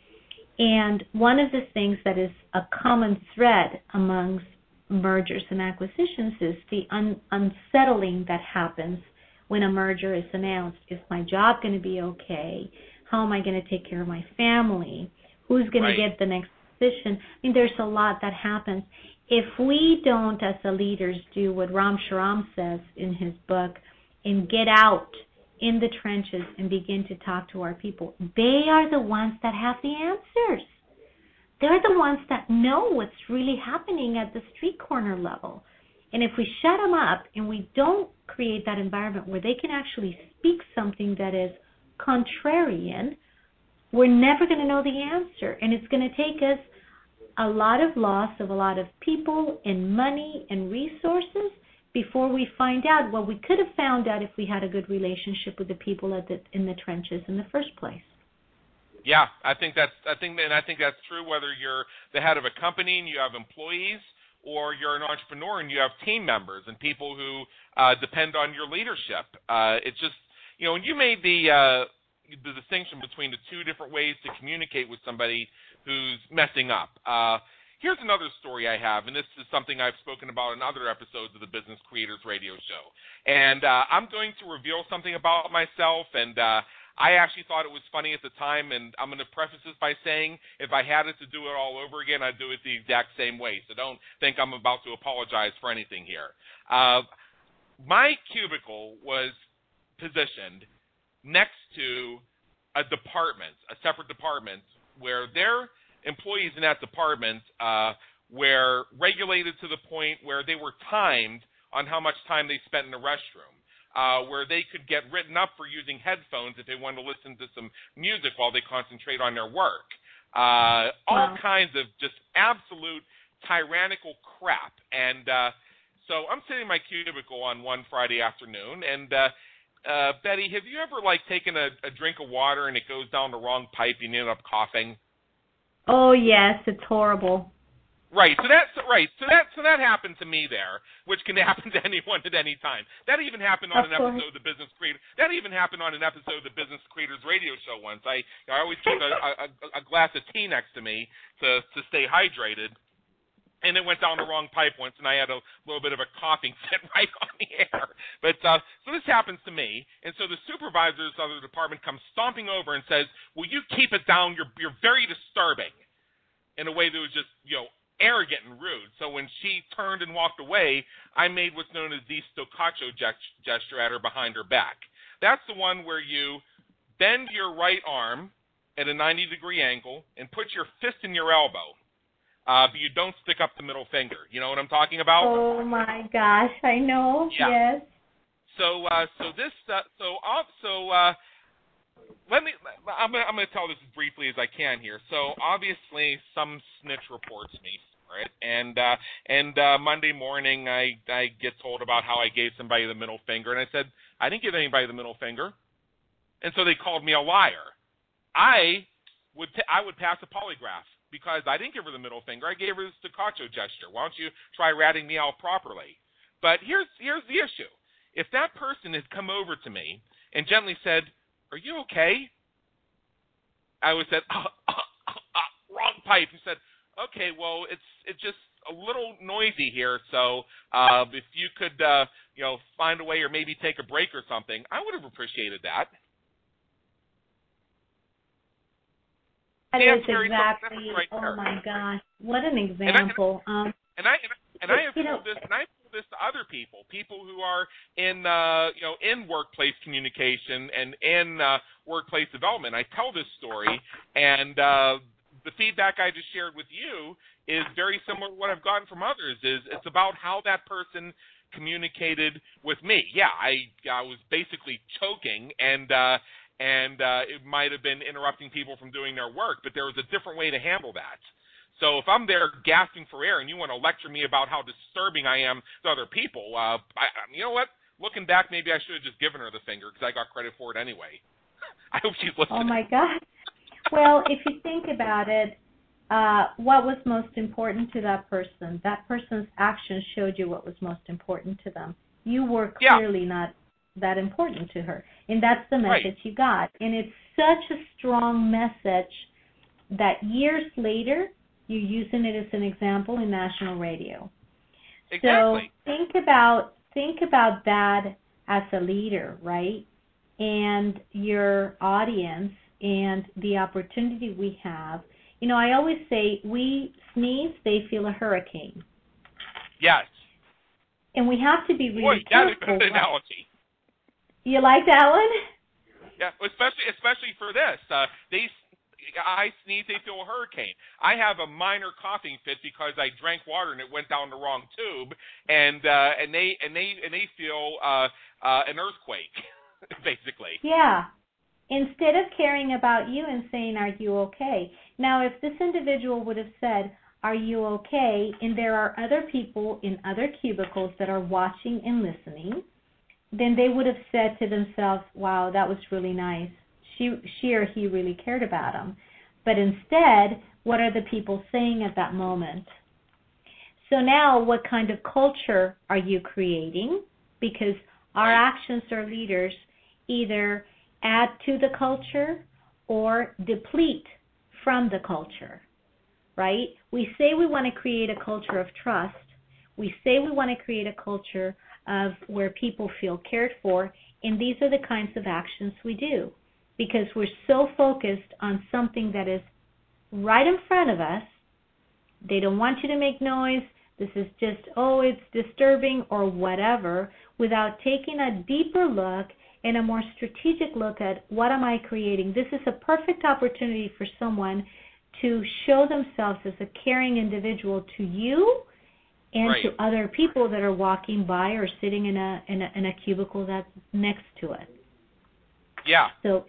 And one of the things that is a common thread amongst mergers and acquisitions is the unsettling that happens when a merger is announced. Is my job going to be okay? How am I going to take care of my family? Who's going to get the next position? I mean, there's a lot that happens. If we don't, as the leaders, do what Ram Shriram says in his book and get out in the trenches and begin to talk to our people, they are the ones that have the answers. They're the ones that know what's really happening at the street corner level. And if we shut them up and we don't create that environment where they can actually speak something that is contrarian, we're never going to know the answer. And it's going to take us a lot of loss of a lot of people and money and resources before we find out what we could have found out if we had a good relationship with the people in the trenches in the first place. Yeah, I think that's true. Whether you're the head of a company and you have employees, or you're an entrepreneur and you have team members and people who depend on your leadership. It's just, when you made the distinction between the 2 different ways to communicate with somebody who's messing up. Here's another story I have, and this is something I've spoken about in other episodes of the Business Creators Radio Show. And I'm going to reveal something about myself, and I actually thought it was funny at the time, and I'm going to preface this by saying if I had it to do it all over again, I'd do it the exact same way. So don't think I'm about to apologize for anything here. My cubicle was positioned next to a department, a separate department, where their employees in that department were regulated to the point where they were timed on how much time they spent in the restroom, where they could get written up for using headphones if they wanted to listen to some music while they concentrate on their work. All kinds of just absolute tyrannical crap. And so I'm sitting in my cubicle on one Friday afternoon, and Betty, have you ever taken a drink of water and it goes down the wrong pipe and you end up coughing? Oh yes, it's horrible. Right. So that happened to me there, which can happen to anyone at any time. That even happened on an episode of the Business Creators. That even happened on an episode of the Business Creators Radio Show once. I always keep a glass of tea next to me to stay hydrated. And it went down the wrong pipe once, and I had a little bit of a coughing fit right on the air. But so this happens to me, and so the supervisors of the department come stomping over and says, "Will you keep it down? You're very disturbing," in a way that was just arrogant and rude. So when she turned and walked away, I made what's known as the staccato gesture at her behind her back. That's the one where you bend your right arm at a 90-degree angle and put your fist in your elbow. But you don't stick up the middle finger. You know what I'm talking about? Oh my gosh, I know. Yeah. Yes. I'm going to tell this as briefly as I can here. So obviously, some snitch reports me for it, and Monday morning I get told about how I gave somebody the middle finger, and I said I didn't give anybody the middle finger, and so they called me a liar. I would pass a polygraph. Because I didn't give her the middle finger, I gave her the staccato gesture. Why don't you try ratting me out properly? But here's the issue. If that person had come over to me and gently said, "Are you okay?" I would have said, "Wrong pipe." And said, "Okay, well, it's just a little noisy here, so if you could find a way or maybe take a break or something," I would have appreciated that. That See, is that's very exactly. right Oh there. my gosh, what an And I, example. I have You know, told this, and I've told this to other people who are in, in workplace communication and in workplace development. I tell this story, and the feedback I just shared with you is very similar to what I've gotten from others. It's about how that person communicated with me. Yeah, I was basically choking, and it might have been interrupting people from doing their work, but there was a different way to handle that. So if I'm there gasping for air and you want to lecture me about how disturbing I am to other people, you know what? Looking back, maybe I should have just given her the finger because I got credit for it anyway. I hope she's listening. oh my God. Well, if you think about it, what was most important to that person? That person's actions showed you what was most important to them. You were clearly not that important to her, and that's the message you got. And it's such a strong message that years later, you're using it as an example in national radio. Exactly. So think about that as a leader, right? And your audience and the opportunity we have. You know, I always say we sneeze, they feel a hurricane. Yes. And we have to be really careful. That is a good analogy. You like that one? Yeah, especially for this. I sneeze, they feel a hurricane. I have a minor coughing fit because I drank water and it went down the wrong tube, and they feel an earthquake, basically. Yeah. Instead of caring about you and saying, "Are you okay?" Now, if this individual would have said, "Are you okay?" and there are other people in other cubicles that are watching and listening, then they would have said to themselves, "Wow, that was really nice. She or he really cared about them." But instead, what are the people saying at that moment? So now, what kind of culture are you creating? Because our actions or leaders either add to the culture or deplete from the culture, right? We say we want to create a culture of trust. We say we want to create a culture of where people feel cared for, and these are the kinds of actions we do because we're so focused on something that is right in front of us. They don't want you to make noise. This is just, it's disturbing or whatever, without taking a deeper look and a more strategic look at what am I creating. This is a perfect opportunity for someone to show themselves as a caring individual to you and to other people that are walking by or sitting in a cubicle that's next to it. Yeah. So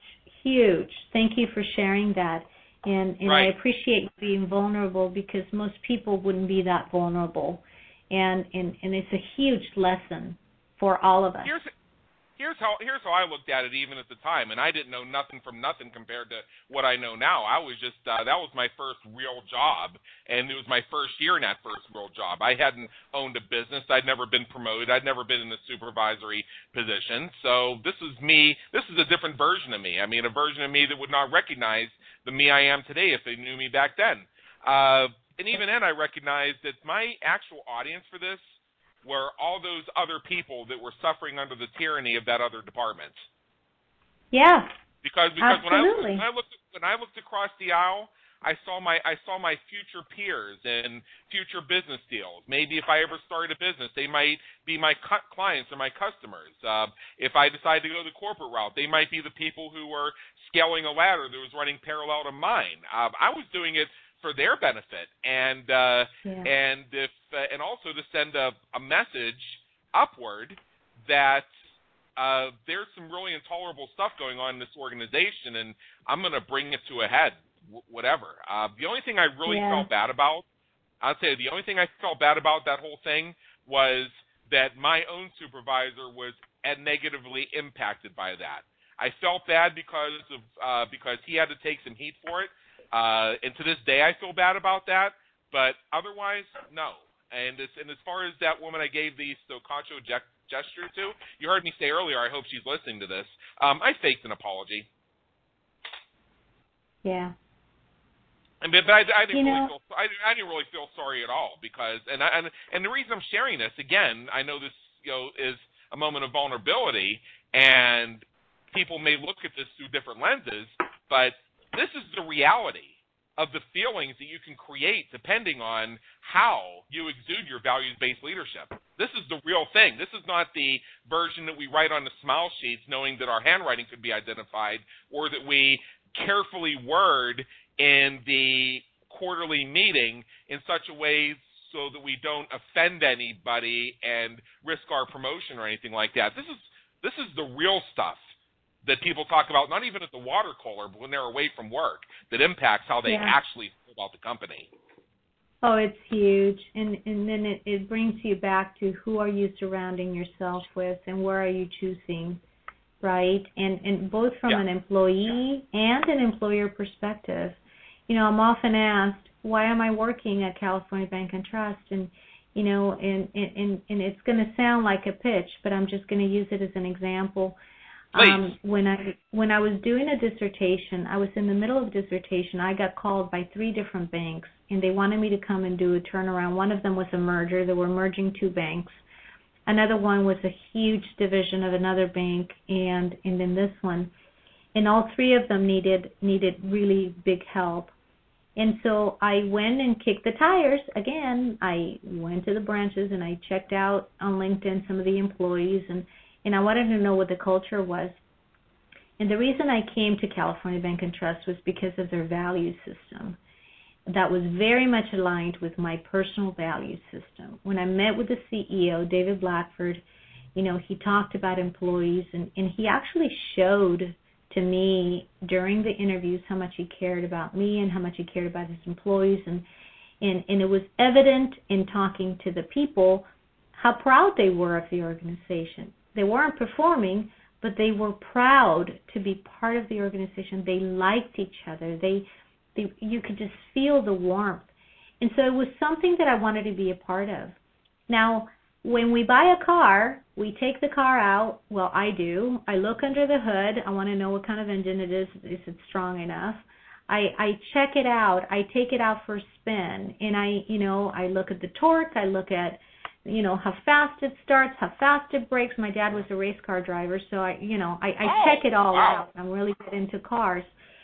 huge. Thank you for sharing that. And I appreciate you being vulnerable because most people wouldn't be that vulnerable. And it's a huge lesson for all of us. Here's how I looked at it even at the time, and I didn't know nothing from nothing compared to what I know now. I was just that was my first real job, and it was my first year in that first real job. I hadn't owned a business. I'd never been promoted. I'd never been in a supervisory position. So this is me. This is a different version of me. I mean, a version of me that would not recognize the me I am today if they knew me back then. And even then, I recognized that my actual audience for this were all those other people that were suffering under the tyranny of that other department. Yeah. Because absolutely. when I looked across the aisle, I saw my future peers and future business deals. Maybe if I ever started a business, they might be my clients or my customers. If I decided to go the corporate route, they might be the people who were scaling a ladder that was running parallel to mine. I was doing it for their benefit, and also to send a message upward that there's some really intolerable stuff going on in this organization, and I'm going to bring it to a head, whatever. The only thing I really felt bad about, I'll say the only thing I felt bad about that whole thing was that my own supervisor was negatively impacted by that. I felt bad because he had to take some heat for it. And to this day, I feel bad about that. But otherwise, no. And as far as that woman I gave the staccato gesture to, you heard me say earlier, I hope she's listening to this. I faked an apology. Yeah. But I didn't really feel sorry at all because and the reason I'm sharing this again, I know this is a moment of vulnerability and people may look at this through different lenses, but this is the reality of the feelings that you can create depending on how you exude your values-based leadership. This is the real thing. This is not the version that we write on the smile sheets knowing that our handwriting could be identified, or that we carefully word in the quarterly meeting in such a way so that we don't offend anybody and risk our promotion or anything like that. This is the real stuff that people talk about, not even at the water cooler, but when they're away from work, that impacts how they actually feel about the company. Oh, it's huge. And then it brings you back to who are you surrounding yourself with and where are you choosing, right? And both from an employee and an employer perspective. You know, I'm often asked, why am I working at California Bank and Trust? And, you know, and it's going to sound like a pitch, but I'm just going to use it as an example. When I was doing a dissertation, I was in the middle of a dissertation. I got called by 3 different banks, and they wanted me to come and do a turnaround. One of them was a merger. They were merging 2 banks. Another one was a huge division of another bank, and then this one. And all 3 of them needed really big help. And so I went and kicked the tires. Again, I went to the branches and I checked out on LinkedIn some of the employees, and I wanted to know what the culture was. And the reason I came to California Bank and Trust was because of their value system. That was very much aligned with my personal value system. When I met with the CEO, David Blackford, you know, he talked about employees, and he actually showed to me during the interviews how much he cared about me and how much he cared about his employees. And it was evident in talking to the people how proud they were of the organization. They weren't performing, but they were proud to be part of the organization. They liked each other. You could just feel the warmth. And so it was something that I wanted to be a part of. Now, when we buy a car, we take the car out. Well, I do. I look under the hood. I want to know what kind of engine it is. Is it strong enough? I check it out. I take it out for a spin. And I look at the torque. I look at how fast it starts, how fast it brakes. My dad was a race car driver, so I check it all out. I'm really good into cars.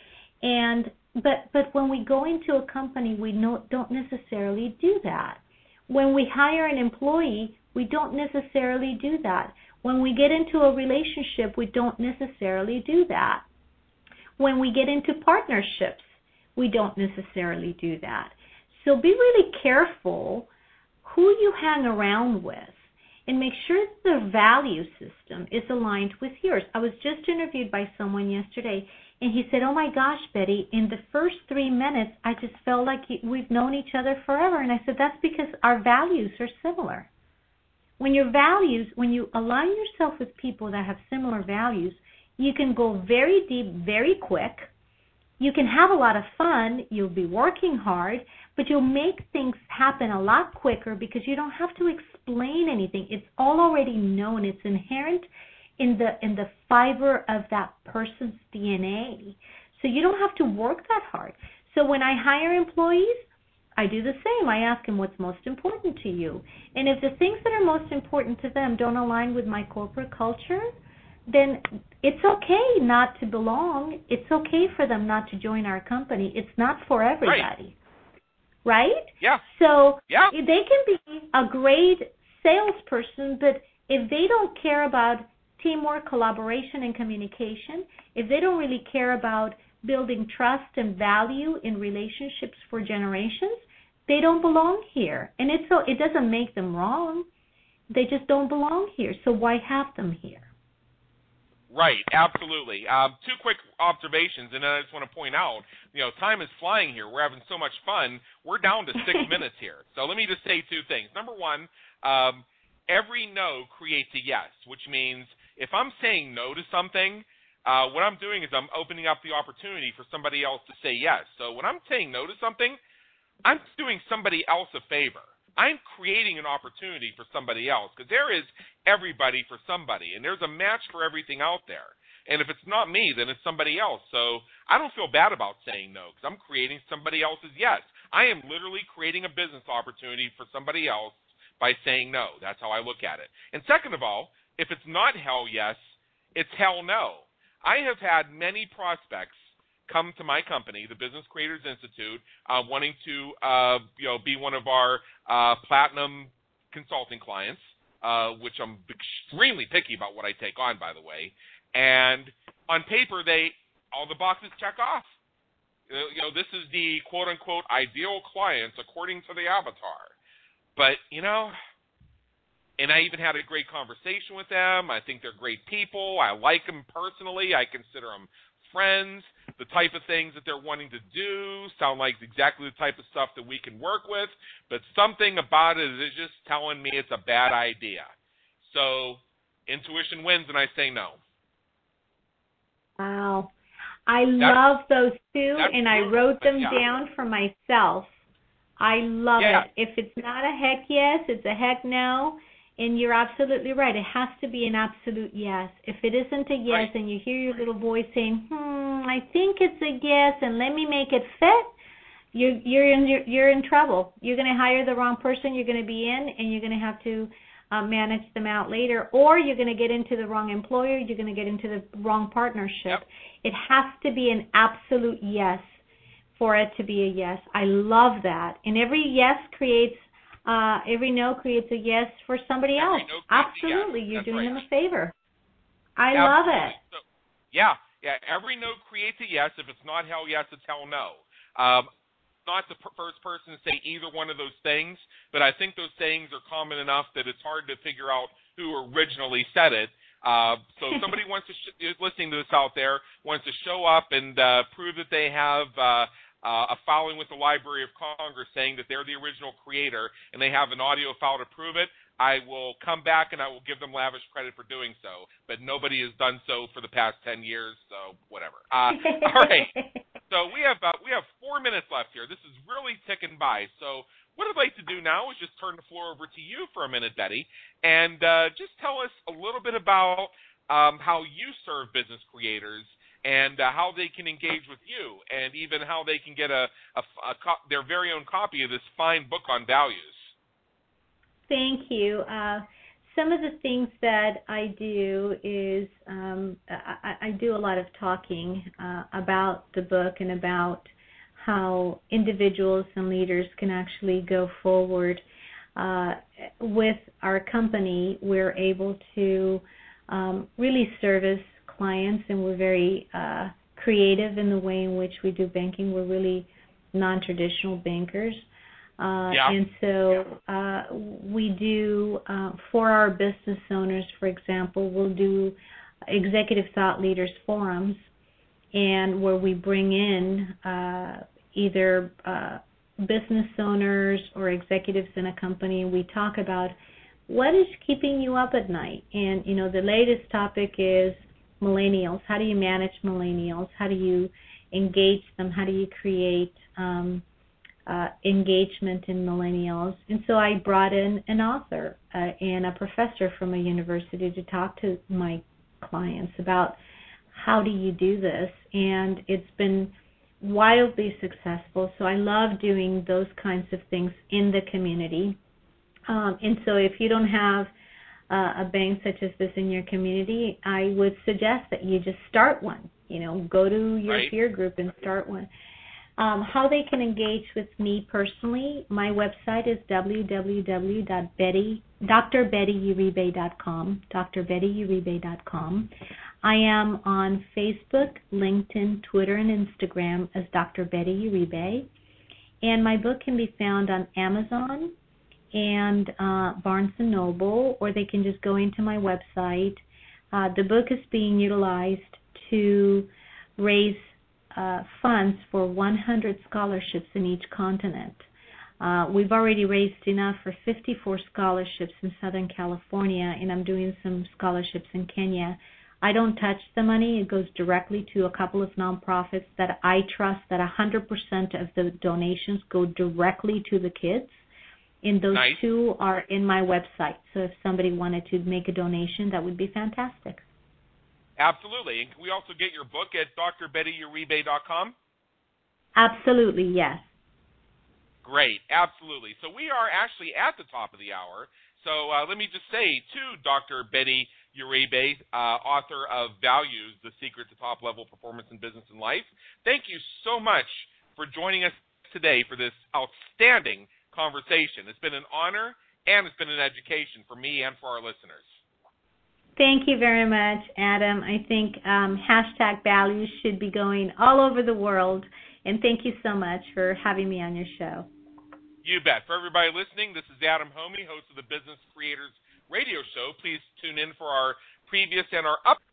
But when we go into a company, we don't necessarily do that. When we hire an employee, we don't necessarily do that. When we get into a relationship, we don't necessarily do that. When we get into partnerships, we don't necessarily do that. So be really careful who you hang around with, and make sure that their value system is aligned with yours. I was just interviewed by someone yesterday, and he said, oh my gosh, Betty, in the first 3 minutes, I just felt like we've known each other forever. And I said, that's because our values are similar. When you align yourself with people that have similar values, you can go very deep, very quick. You can have a lot of fun. You'll be working hard, but you'll make things happen a lot quicker because you don't have to explain anything. It's all already known. It's inherent in the fiber of that person's DNA. So you don't have to work that hard. So when I hire employees, I do the same. I ask them what's most important to you. And if the things that are most important to them don't align with my corporate culture, then it's okay not to belong. It's okay for them not to join our company. It's not for everybody. Right? Yeah. So they can be a great salesperson, but if they don't care about teamwork, collaboration, and communication, if they don't really care about building trust and value in relationships for generations, they don't belong here. And it doesn't make them wrong. They just don't belong here. So why have them here? Right, absolutely. 2 quick observations, and then I just want to point out, time is flying here. We're having so much fun. We're down to 6 minutes here. So let me just say 2 things. Number 1, every no creates a yes, which means if I'm saying no to something, what I'm doing is I'm opening up the opportunity for somebody else to say yes. So when I'm saying no to something, I'm doing somebody else a favor. I'm creating an opportunity for somebody else, because there is everybody for somebody, and there's a match for everything out there. And if it's not me, then it's somebody else. So I don't feel bad about saying no, because I'm creating somebody else's yes. I am literally creating a business opportunity for somebody else by saying no. That's how I look at it. And second of all, if it's not hell yes, it's hell no. I have had many prospects come to my company, the Business Creators Institute, wanting to be one of our platinum consulting clients, which I'm extremely picky about what I take on, by the way. And on paper, all the boxes check off. This is the quote-unquote ideal clients according to the avatar. But, and I even had a great conversation with them. I think they're great people. I like them personally. I consider them friends. The type of things that they're wanting to do sound like exactly the type of stuff that we can work with. But something about it is just telling me it's a bad idea. So intuition wins, and I say no. Wow. I love those two, and I wrote them down for myself. I love it. If it's not a heck yes, it's a heck no. And you're absolutely right. It has to be an absolute yes. If it isn't a yes and you hear your little voice saying, I think it's a yes, and let me make it fit, you're in trouble. You're going to hire the wrong person. You're going to be in, and you're going to have to manage them out later, or you're going to get into the wrong employer. You're going to get into the wrong partnership. Yep. It has to be an absolute yes for it to be a yes. I love that. And every yes creates, every no creates a yes for somebody else. No absolutely. Yes. You're doing them a favor. I love it. So, yeah. Every no creates a yes. If it's not hell yes, it's hell no. Not the first person to say either one of those things, but I think those sayings are common enough that it's hard to figure out who originally said it. So if somebody wants to is listening to this out there, wants to show up and prove that they have a following with the Library of Congress saying that they're the original creator and they have an audio file to prove it, I will come back and I will give them lavish credit for doing so. But nobody has done so for the past 10 years, so whatever. All right. So we have 4 minutes left here. This is really ticking by. So what I'd like to do now is just turn the floor over to you for a minute, Betty, and just tell us a little bit about how you serve business creators and how they can engage with you, and even how they can get their very own copy of this fine book on values. Thank you. Some of the things that I do is I do a lot of talking about the book and about how individuals and leaders can actually go forward. With our company, we're able to really service clients, and we're very creative in the way in which we do banking. We're really non-traditional bankers. And so we do, for our business owners, for example, we'll do executive thought leaders forums, and where we bring in either business owners or executives in a company, and we talk about what is keeping you up at night. And, the latest topic is millennials. How do you manage millennials? How do you engage them? How do you create engagement in millennials? And so I brought in an author and a professor from a university to talk to my clients about how do you do this, and it's been wildly successful. So I love doing those kinds of things in the community. And so if you don't have a bank such as this in your community, I would suggest that you just start one. Go to your peer group and start one. How they can engage with me personally, my website is www.drbettyuribe.com, drbettyuribe.com. I am on Facebook, LinkedIn, Twitter, and Instagram as Dr. Betty Uribe. And my book can be found on Amazon and Barnes & Noble, or they can just go into my website. The book is being utilized to raise funds for 100 scholarships in each continent. We've already raised enough for 54 scholarships in Southern California, and I'm doing some scholarships in Kenya. I don't touch the money. It goes directly to a couple of nonprofits that I trust that 100% of the donations go directly to the kids. And those two are in my website. So if somebody wanted to make a donation, that would be fantastic. Absolutely. And can we also get your book at drbettyuribe.com? Absolutely, yes. Great, absolutely. So we are actually at the top of the hour. So let me just say to Dr. Betty Uribe, author of Values, The Secret to Top-Level Performance in Business and Life. Thank you so much for joining us today for this outstanding conversation. It's been an honor and it's been an education for me and for our listeners. Thank you very much, Adam. I think #values should be going all over the world, and thank you so much for having me on your show. You bet. For everybody listening, this is Adam Hommey, host of the Business Creators Radio Show. Please tune in for our previous and our upcoming